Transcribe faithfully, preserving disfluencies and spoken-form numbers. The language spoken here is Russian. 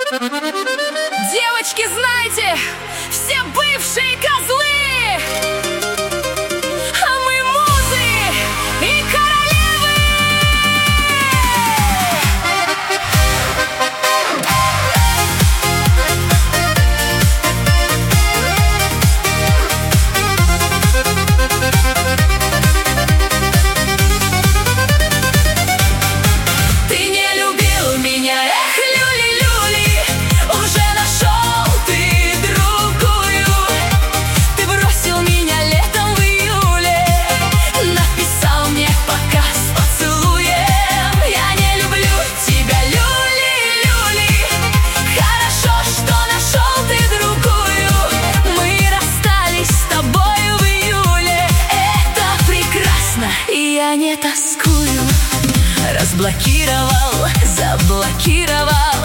Девочки, знайте, все бывшие козлы, а мы музы и королевы. Ты не любил меня, эх, люли-люли, уже нашел ты другую. Ты бросил меня летом в июле, написал мне пока с поцелуем. Я не люблю тебя, люли-люли, хорошо, что нашел ты другую. Мы расстались с тобою в июле, это прекрасно, и я не тоскую. Разблокировал, заблокировал